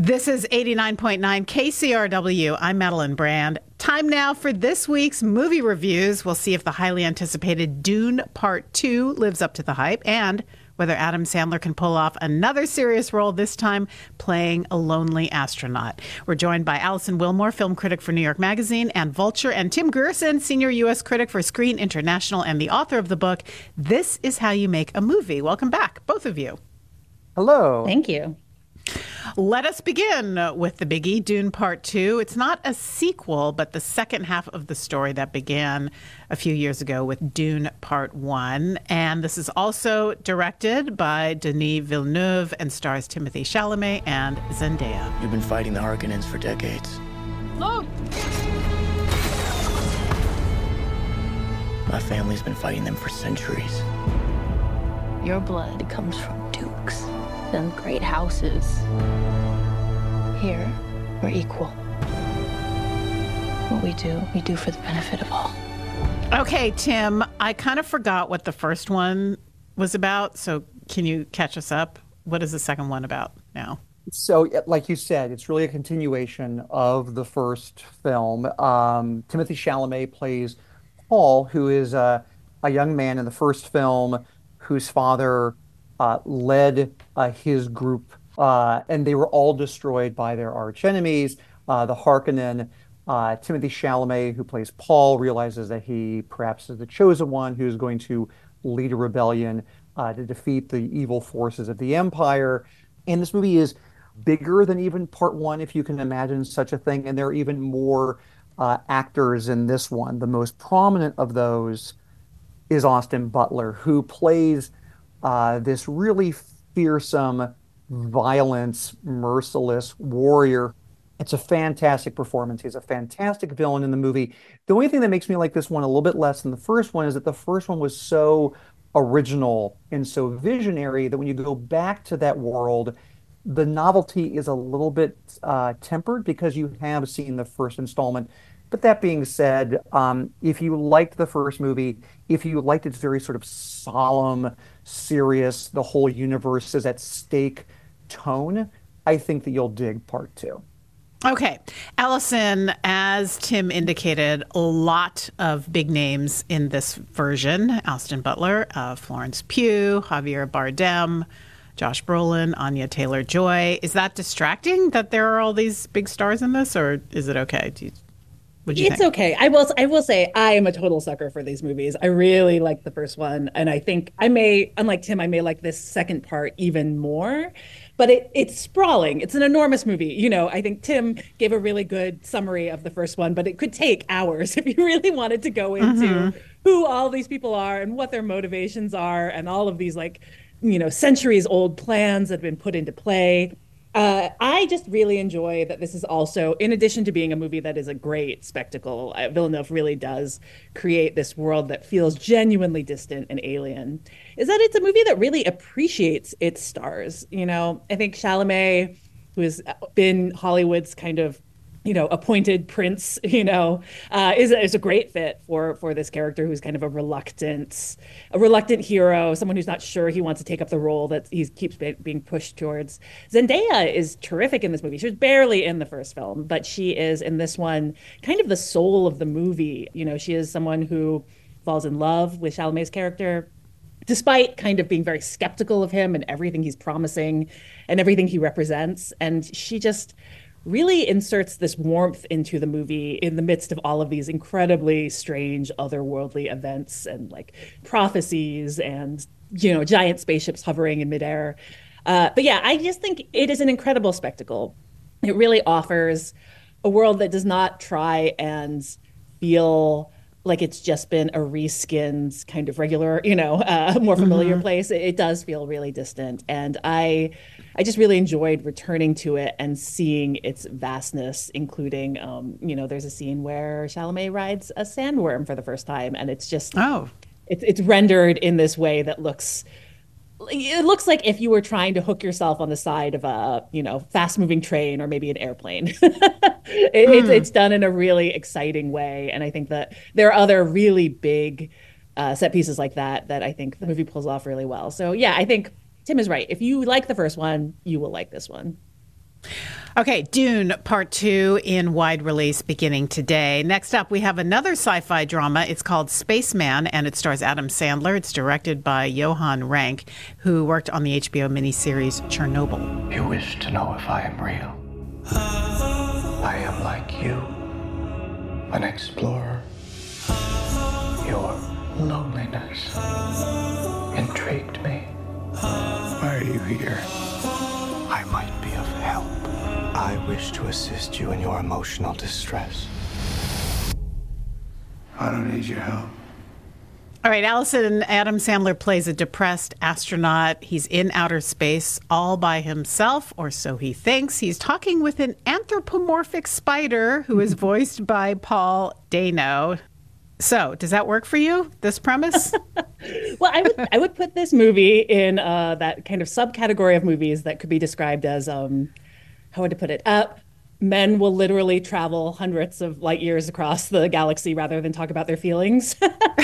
This is 89.9 KCRW. I'm Madeline Brand. Time now for this week's movie reviews. We'll see if the highly anticipated Dune Part 2 lives up to the hype and whether Adam Sandler can pull off another serious role, this time playing a lonely astronaut. We're joined by Alison Willmore, film critic for New York Magazine and Vulture, and Tim Grierson, senior U.S. critic for Screen International and the author of the book, This Is How You Make a Movie. Welcome back, both of you. Hello. Thank you. Let us begin with the biggie, Dune Part 2. It's not a sequel, but the second half of the story that began a few years ago with Dune Part 1. And this is also directed by Denis Villeneuve and stars Timothée Chalamet and Zendaya. You've been fighting the Harkonnens for decades. Look! My family's been fighting them for centuries. Your blood comes from dukes and great houses. Here, we're equal. What we do for the benefit of all. Okay, Tim, I kind of forgot what the first one was about, so can you catch us up? What is the second one about now? So, like you said, it's really a continuation of the first film. Timothée Chalamet plays Paul, who is a young man in the first film whose father led his group, and they were all destroyed by their arch enemies, the Harkonnen. Timothée Chalamet, who plays Paul, realizes that he perhaps is the chosen one who's going to lead a rebellion to defeat the evil forces of the Empire. And this movie is bigger than even Part 1, if you can imagine such a thing. And there are even more actors in this one. The most prominent of those is Austin Butler, who plays this really fearsome, violent, merciless warrior. It's a fantastic performance. He's a fantastic villain in the movie. The only thing that makes me like this one a little bit less than the first one is that the first one was so original and so visionary that when you go back to that world, the novelty is a little bit tempered because you have seen the first installment. But that being said, if you liked the first movie, if you liked its very sort of solemn, serious, the whole universe is at stake tone, I think that you'll dig Part 2. Okay. Alison, as Tim indicated, a lot of big names in this version. Austin Butler, Florence Pugh, Javier Bardem, Josh Brolin, Anya Taylor-Joy. Is that distracting that there are all these big stars in this, or is it okay? It's okay. I will say I am a total sucker for these movies. I really like the first one, and I think I may, unlike Tim, I may like this second part even more. But it's sprawling. It's an enormous movie. You know, I think Tim gave a really good summary of the first one, but it could take hours if you really wanted to go into who all these people are and what their motivations are and all of these centuries old plans that have been put into play. I just really enjoy that this is also, in addition to being a movie that is a great spectacle, Villeneuve really does create this world that feels genuinely distant and alien, is that it's a movie that really appreciates its stars. You know, I think Chalamet, who has been Hollywood's kind of appointed prince, is a great fit for this character who's kind of a reluctant hero, someone who's not sure he wants to take up the role that he keeps being pushed towards. Zendaya is terrific in this movie. She was barely in the first film, but she is in this one kind of the soul of the movie. You know, she is someone who falls in love with Chalamet's character, despite kind of being very skeptical of him and everything he's promising and everything he represents. And she just really inserts this warmth into the movie in the midst of all of these incredibly strange otherworldly events and like prophecies and, giant spaceships hovering in midair. But yeah, I just think it is an incredible spectacle. It really offers a world that does not try and feel like it's just been a reskinned kind of regular, more familiar place. It does feel really distant. And I just really enjoyed returning to it and seeing its vastness, including, there's a scene where Chalamet rides a sandworm for the first time. And it's just, it's rendered in this way that looks like if you were trying to hook yourself on the side of a, fast moving train or maybe an airplane. It's done in a really exciting way. And I think that there are other really big set pieces like that I think the movie pulls off really well. So yeah, I think Tim is right. If you like the first one, you will like this one. Okay, Dune Part 2 in wide release beginning today. Next up, we have another sci-fi drama. It's called Spaceman, and it stars Adam Sandler. It's directed by Johan Renck, who worked on the HBO miniseries Chernobyl. You wish to know if I am real. I am like you, an explorer. Your loneliness intrigued me. Why are you here? I might be of help. I wish to assist you in your emotional distress. I don't need your help. All right, Allison, Adam Sandler plays a depressed astronaut. He's in outer space all by himself, or so he thinks. He's talking with an anthropomorphic spider who is voiced by Paul Dano. So, does that work for you, this premise? Well, I would put this movie in that kind of subcategory of movies that could be described as, how would I put it? Men will literally travel hundreds of light years across the galaxy rather than talk about their feelings.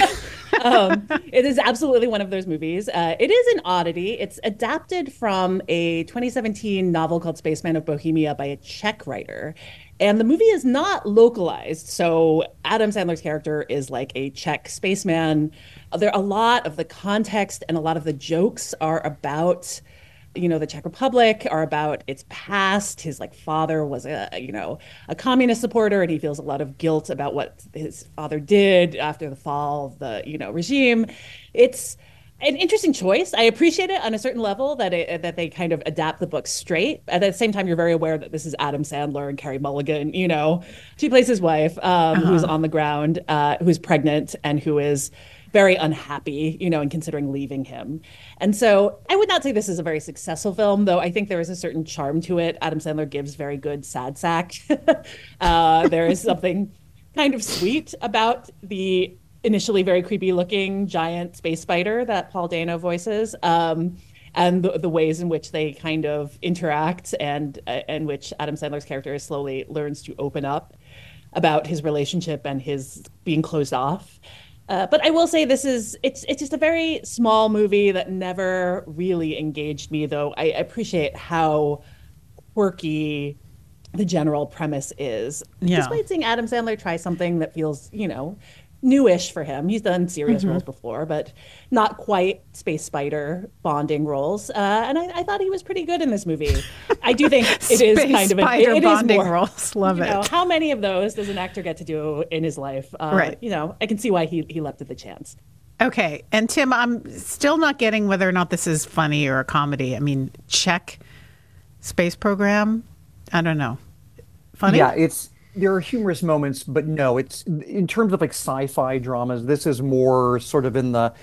It is absolutely one of those movies. It is an oddity. It's adapted from a 2017 novel called Spaceman of Bohemia by a Czech writer. And the movie is not localized. So Adam Sandler's character is like a Czech spaceman. There a lot of the context and a lot of the jokes are about, the Czech Republic, are about its past. His father was a communist supporter, and he feels a lot of guilt about what his father did after the fall of the, regime. It's an interesting choice. I appreciate it on a certain level that they kind of adapt the book straight. At the same time, you're very aware that this is Adam Sandler and Carey Mulligan. She plays his wife, who's on the ground, who's pregnant, and who is very unhappy, in considering leaving him. And so I would not say this is a very successful film, though I think there is a certain charm to it. Adam Sandler gives very good sad sack. There is something kind of sweet about the initially very creepy looking giant space spider that Paul Dano voices, and the ways in which they kind of interact and which Adam Sandler's character slowly learns to open up about his relationship and his being closed off. But I will say it's just a very small movie that never really engaged me, though I appreciate how quirky the general premise is. Yeah. Despite seeing Adam Sandler try something that feels, newish for him. He's done serious roles before, but not quite space spider bonding roles. And I thought he was pretty good in this movie. I do think it is kind of it bonding roles. Love it. How many of those does an actor get to do in his life? Right. I can see why he leapt at the chance. Okay. And Tim, I'm still not getting whether or not this is funny or a comedy. I mean, Czech space program. I don't know. Funny? Yeah, there are humorous moments, but no, it's in terms of sci-fi dramas, this is more sort of in the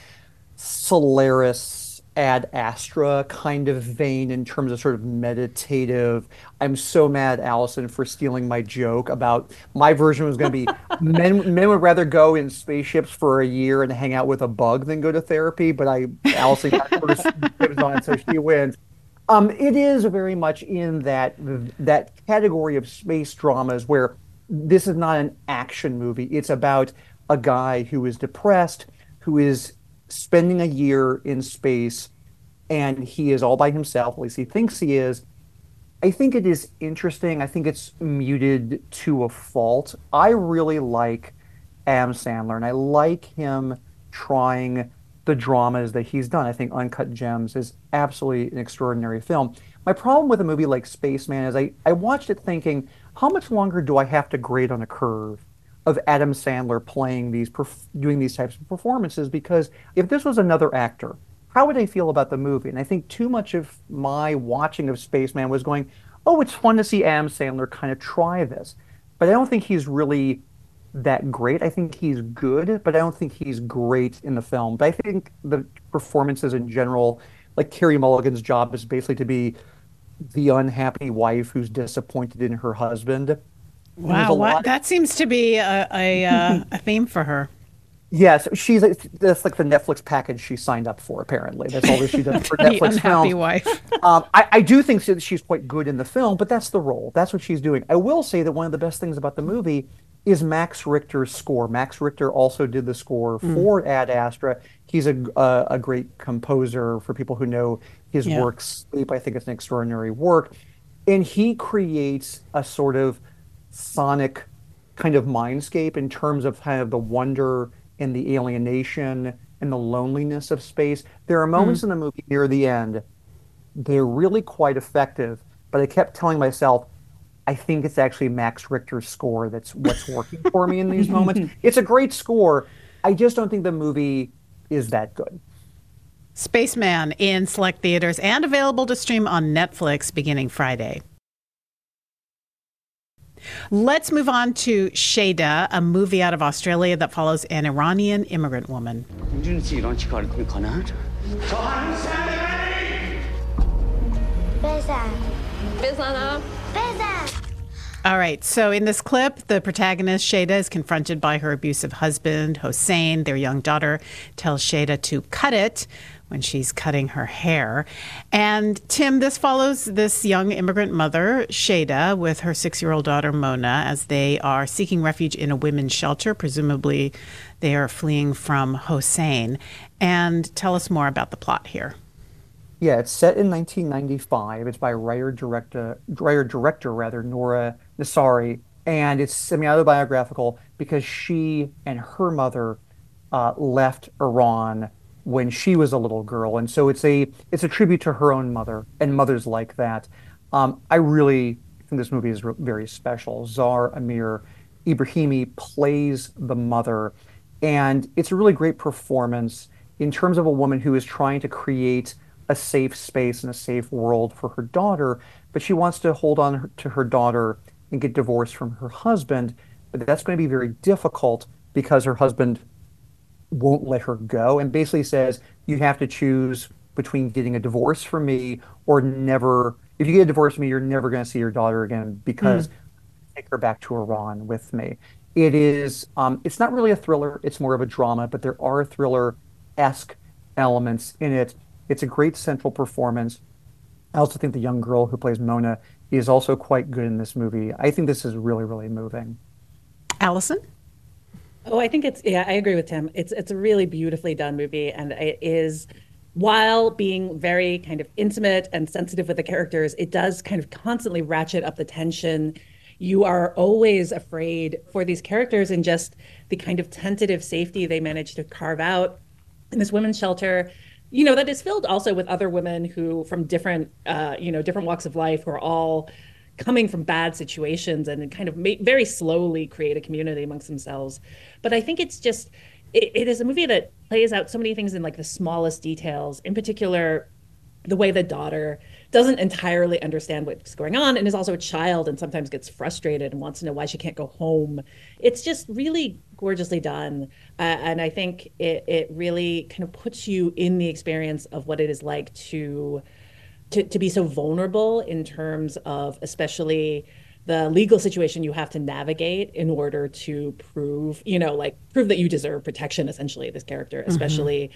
Solaris Ad Astra kind of vein in terms of sort of meditative. I'm so mad, Allison, for stealing my joke about my version was going to be men would rather go in spaceships for a year and hang out with a bug than go to therapy, but Allison got sort of on, so she wins. It is very much in that category of space dramas where this is not an action movie. It's about a guy who is depressed, who is spending a year in space, and he is all by himself. At least he thinks he is. I think it is interesting. I think it's muted to a fault. I really like Adam Sandler, and I like him trying the dramas that he's done. I think Uncut Gems is absolutely an extraordinary film. My problem with a movie like Spaceman is I watched it thinking, how much longer do I have to grade on a curve of Adam Sandler playing doing these types of performances? Because if this was another actor, how would I feel about the movie? And I think too much of my watching of Spaceman was going, oh, it's fun to see Adam Sandler kind of try this. But I don't think he's really that great. I think he's good, but I don't think he's great in the film. But I think the performances in general, like Carey Mulligan's job is basically to be the unhappy wife who's disappointed in her husband. Wow, that seems to be a theme for her. Yes, that's like the Netflix package she signed up for, apparently. That's all that she does for Netflix films. The unhappy wife. I do think that she's quite good in the film, but that's the role. That's what she's doing. I will say that one of the best things about the movie is Max Richter's score. Max Richter also did the score for Ad Astra. He's a great composer. For people who know his work, Sleep, I think it's an extraordinary work. And he creates a sort of sonic kind of mindscape in terms of kind of the wonder and the alienation and the loneliness of space. There are moments in the movie near the end, they're really quite effective, but I kept telling myself, I think it's actually Max Richter's score that's what's working for me in these moments. It's a great score. I just don't think the movie is that good. Spaceman in select theaters and available to stream on Netflix beginning Friday. Let's move on to Shada, a movie out of Australia that follows an Iranian immigrant woman. All right, so in this clip, the protagonist, Shada, is confronted by her abusive husband, Hossein. Their young daughter tells Shada to cut it when she's cutting her hair. And Tim, this follows this young immigrant mother, Shada, with her 6-year-old daughter, Mona, as they are seeking refuge in a women's shelter. Presumably, they are fleeing from Hossein. And tell us more about the plot here. Yeah, it's set in 1995. It's by writer-director Nora Nassari, and it's semi-autobiographical because she and her mother left Iran when she was a little girl, and so it's a tribute to her own mother and mothers like that. I really think this movie is very special. Zahar Amir Ibrahimi plays the mother, and it's a really great performance in terms of a woman who is trying to create a safe space and a safe world for her daughter, but she wants to hold on to her daughter and get divorced from her husband. But that's going to be very difficult because her husband won't let her go and basically says, you have to choose between getting a divorce from me or never. If you get a divorce from me, you're never going to see your daughter again because take her back to Iran with me. It is, it's not really a thriller. It's more of a drama, but there are thriller-esque elements in it. It's a great central performance. I also think the young girl who plays Mona is also quite good in this movie. I think this is really, really moving. Allison? Oh, I think I agree with Tim. It's a really beautifully done movie, and it is, while being very kind of intimate and sensitive with the characters, it does kind of constantly ratchet up the tension. You are always afraid for these characters and just the kind of tentative safety they manage to carve out in this women's shelter. That is filled also with other women who from different walks of life who are all coming from bad situations and kind of very slowly create a community amongst themselves. But I think it's just, it is a movie that plays out so many things in like the smallest details, in particular, the way the daughter doesn't entirely understand what's going on and is also a child and sometimes gets frustrated and wants to know why she can't go home. It's just really gorgeously done. And I think it really kind of puts you in the experience of what it is like to be so vulnerable in terms of especially the legal situation you have to navigate in order to prove that you deserve protection, essentially, this character, especially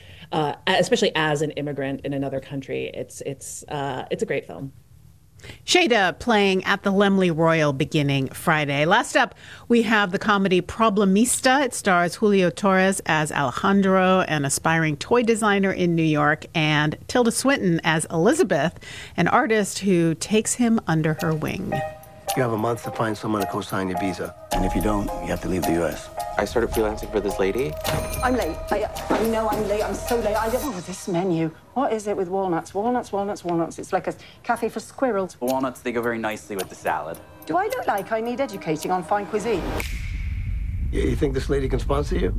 as an immigrant in another country. It's a great film. Shada playing at the Laemmle Royal beginning Friday. Last up, we have the comedy Problemista. It stars Julio Torres as Alejandro, an aspiring toy designer in New York, and Tilda Swinton as Elizabeth, an artist who takes him under her wing. You have a month to find someone to co-sign your visa. And if you don't, you have to leave the U.S. I started freelancing for this lady. I'm late. I know I'm late. I'm so late. This menu. What is it with walnuts? Walnuts, walnuts, walnuts. It's like a cafe for squirrels. Walnuts, they go very nicely with the salad. Do I look like I need educating on fine cuisine? Yeah, you think this lady can sponsor you?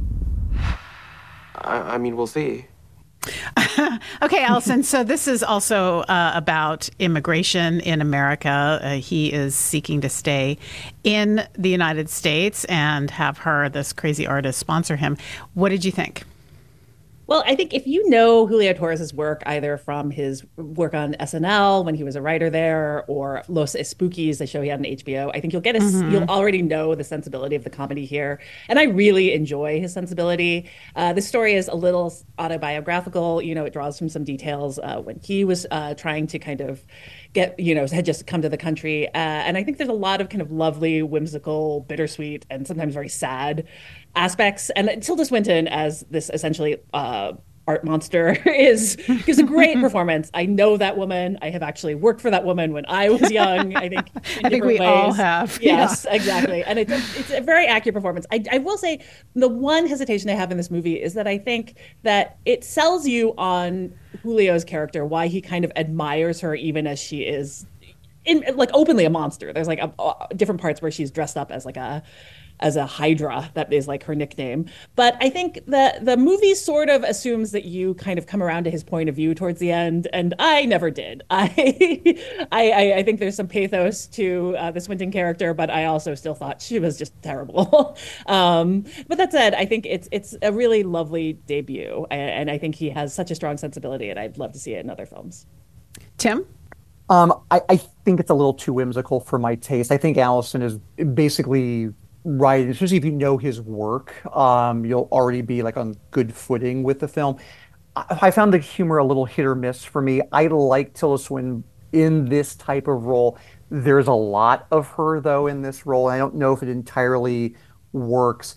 I mean, we'll see. Okay, Allison, so this is also about immigration in America. He is seeking to stay in the United States and have her, this crazy artist, sponsor him. What did you think? Well, I think if you know Julio Torres' work, either from his work on SNL when he was a writer there, or Los Espookies, the show he had on HBO, I think you'll you'll already know the sensibility of the comedy here. And I really enjoy his sensibility. The story is a little autobiographical. It draws from some details when he was trying to kind of had just come to the country. And I think there's a lot of kind of lovely, whimsical, bittersweet, and sometimes very sad aspects. And Tilda Swinton as this essentially art monster gives a great performance. I know that woman. I have actually worked for that woman when I was young. I think we all have. Yes, exactly. And it's a very accurate performance. I will say the one hesitation I have in this movie is that I think that it sells you on Julio's character, why he kind of admires her even as she is like openly a monster. There's like different parts where she's dressed up as like a Hydra, that is like her nickname. But I think the movie sort of assumes that you kind of come around to his point of view towards the end, and I never did. I think there's some pathos to the Swinton character, but I also still thought she was just terrible. But that said, I think it's a really lovely debut, and I think he has such a strong sensibility, and I'd love to see it in other films. Tim? I think it's a little too whimsical for my taste. I think Allison is basically right, especially if you know his work, you'll already be like on good footing with the film. I found the humor a little hit or miss for me. I like Tilda Swinton in this type of role. There's a lot of her though in this role. I don't know if it entirely works.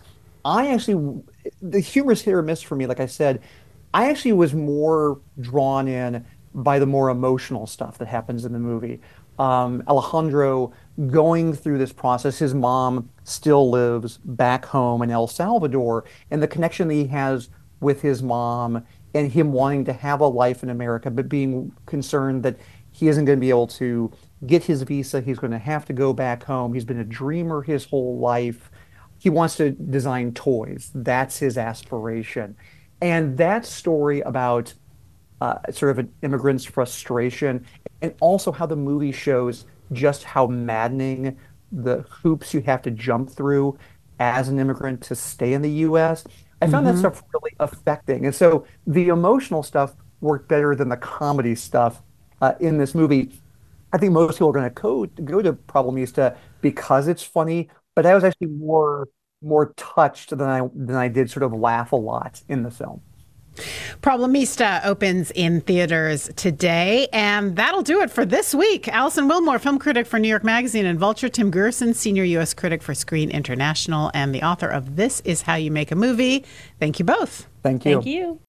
The humor's hit or miss for me. Like I said, I actually was more drawn in by the more emotional stuff that happens in the movie. Alejandro going through this process, his mom still lives back home in El Salvador, and the connection that he has with his mom and him wanting to have a life in America, but being concerned that he isn't going to be able to get his visa. He's going to have to go back home. He's been a dreamer his whole life. He wants to design toys. That's his aspiration. And that story about sort of an immigrant's frustration, and also how the movie shows just how maddening the hoops you have to jump through as an immigrant to stay in the U.S. I found that stuff really affecting. And so the emotional stuff worked better than the comedy stuff in this movie. I think most people are going to go to Problemista because it's funny, but I was actually more touched than I did sort of laugh a lot in the film. Problemista opens in theaters today, and that'll do it for this week. Alison Willmore, film critic for New York Magazine and Vulture, Tim Gerson, senior U.S. critic for Screen International, and the author of This Is How You Make a Movie. Thank you both. Thank you. Thank you.